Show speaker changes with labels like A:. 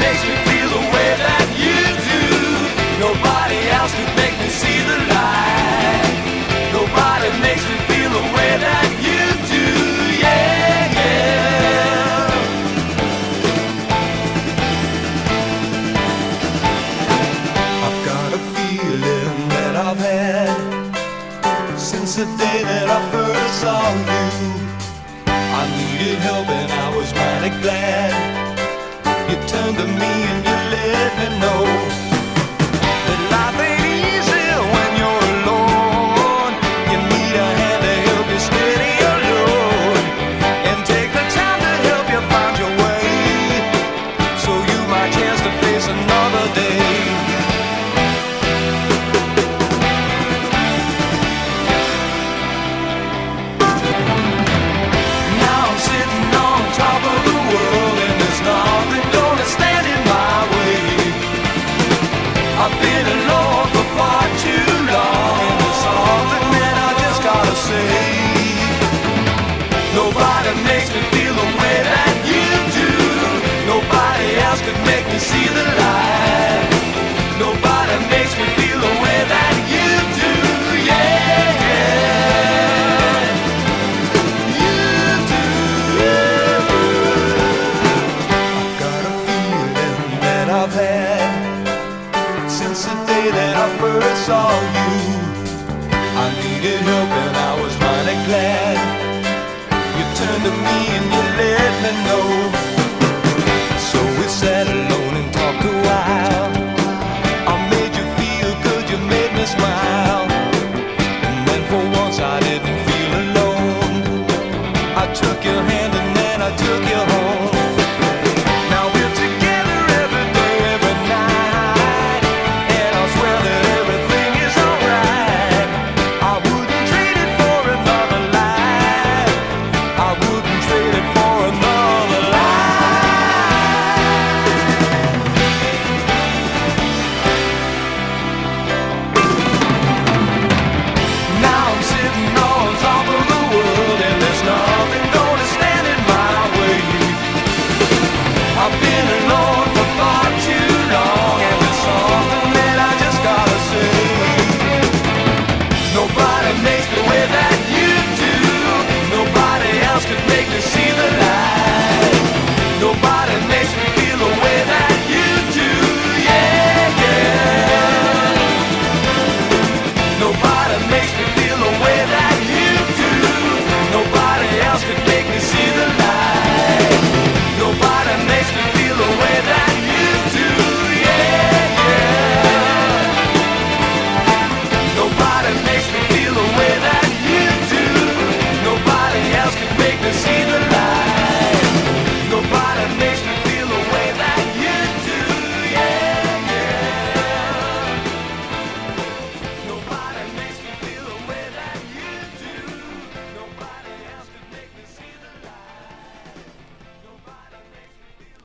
A: makes me feel the way that you do. Nobody else could make me see the light. Nobody makes me feel the way that you do. Yeah, yeah. I've got a feeling that I've had since the day that I first saw you. I needed help and I was mighty glad. You turned to me and you let me know that life ain't easy when you're alone. You need a hand to help you steady your load, and take the time to help you find your way, so you might chance to face another day. I've been alone for far too long, and there's something that I just gotta say. Nobody makes me feel the way that you do. Nobody else could make me see the light. Nobody makes me feel the way that you do. Yeah, yeah. You do. I've got a feeling that I've had since the day that I first saw you. I needed help and I was mighty glad. You turned to me and you let me know